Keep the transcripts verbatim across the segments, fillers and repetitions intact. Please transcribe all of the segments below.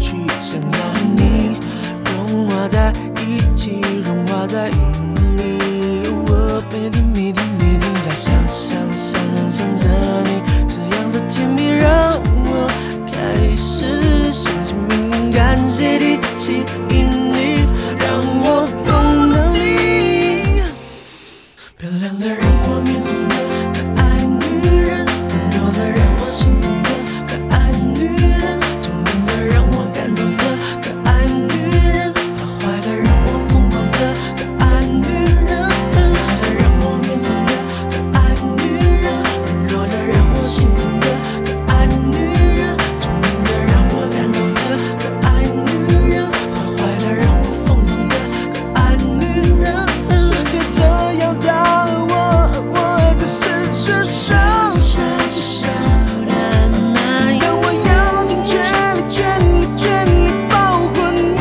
去，想要和你融化在一起，融化在意里。我每天每天每天在想想想想着你，这样的甜蜜让我开始相信命运，感谢地吸引力，让我碰到你。漂亮的让我面红的可爱女人，温柔的让我心疼的可爱女人，聪明的让我感动的可爱女人，坏坏的让我疯狂的可爱女人，漂亮的让我面红的可爱女人，温柔的让我心疼的可爱女人，聪明的让我感动的可爱女人，坏坏的让我疯狂的可爱女人。世界这样大，我我的是这上下下的那样，我要尽全力全力全力保护你。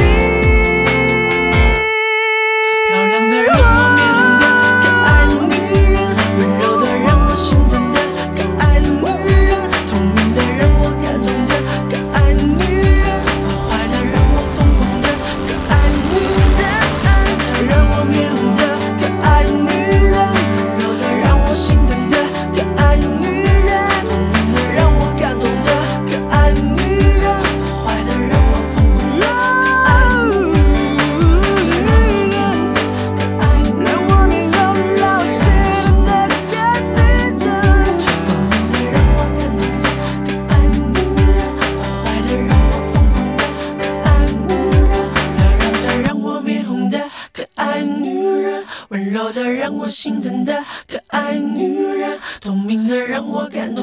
漂亮的让我面红的可爱女人，温柔的让我心疼的可爱女人，聪明的让我感动的可爱女人，坏坏的让我疯狂的可爱女人。让我面红的可爱女人，温柔的让我心疼的可爱女人，聪明的让我感动的可爱女人，坏坏的让我疯狂的可爱女人。可爱女人，让我面红的心疼的可爱女人，聪明的让我感动的可爱女人，坏坏的让我疯狂的可爱女人，漂亮的让我面红的可爱女人，温柔的让我心疼的可爱女人，聪明的让我感动